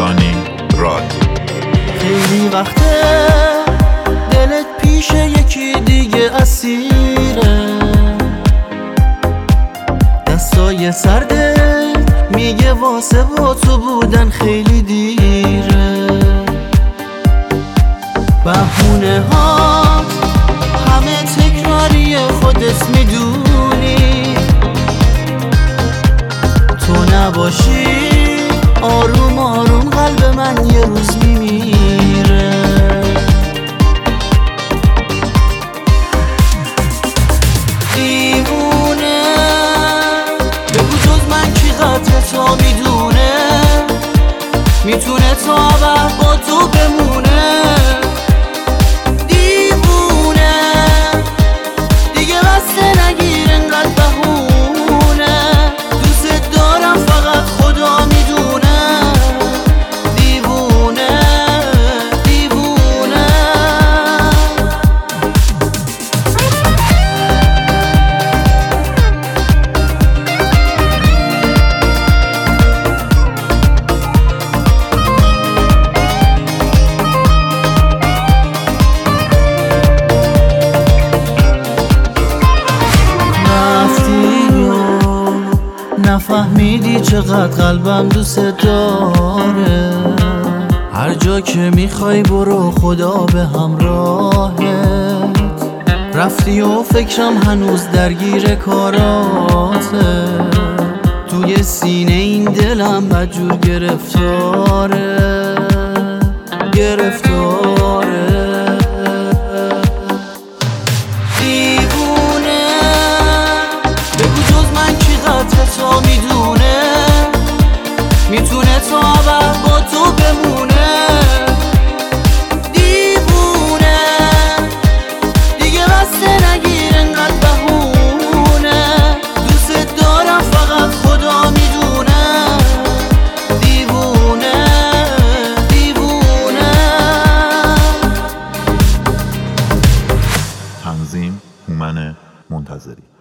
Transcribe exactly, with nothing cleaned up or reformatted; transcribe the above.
دانی راد. خیلی وقته دلت پیش یکی دیگه اسیره، دستای سردت میگه واسه با تو بودن خیلی دیره. بهونه ها همه تکراری خودت میدونی، تو نباشی آروم آروم قلب من یه روز میمیره. دیوونه بگو جز من کی قدر تا میدونه، میتونه تا ابد با تو بمونه. دیوونه دیگه بسته نگیر انقدر بهونه، دوست دارم فقط خدا میدونه. دیوونه دیوونه نفهمیدی چقدر قلبم دوست داره، هر جا که میخوای برو خدا به همراهت. رفتی و فکرم هنوز درگیر کاراته، توی سینه این دلم بدجور گرفتاره گرفتاره. دیوونه بگو جز من کی قدر تا میدونه، میتونه تا ابد با تو بمونه. دیوونه دیگه بسته نگیر انقدر بهونه، دوست دارم فقط خدا میدونه. دیوونه دیوونه. تنظیم هومن منتظری.